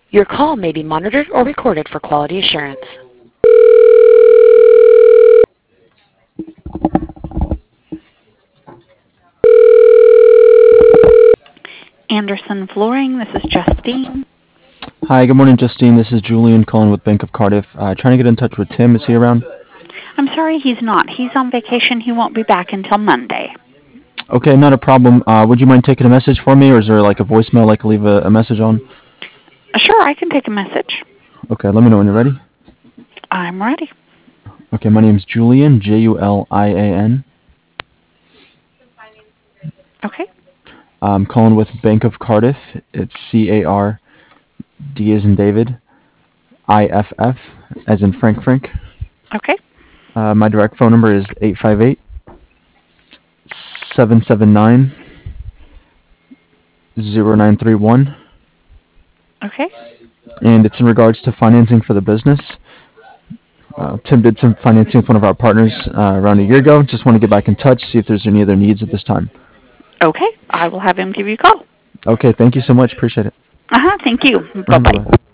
Your call may be monitored or recorded for quality assurance. Anderson Flooring, this is Justine. Hi, good morning, Justine. This is Julian calling with Bank of Cardiff. Trying to get in touch with Tim. Is he around? I'm sorry he's not. He's on vacation. He won't be back until Monday. Okay, not a problem. Would you mind taking a message for me, or is there like a voicemail I can leave a message on? Sure, I can take a message. Okay, let me know when you're ready. I'm ready. Okay, my name's Julian, Julian. Okay. I'm calling with Bank of Cardiff. It's CARD as in David, IFF as in Frank. Okay. My direct phone number is 858-779-0931. Okay. And it's in regards to financing for the business. Tim did some financing with one of our partners around a year ago. Just want to get back in touch, see if there's any other needs at this time. Okay. I will have him give you a call. Okay, thank you so much. Appreciate it. Thank you. Bye-bye. Bye-bye.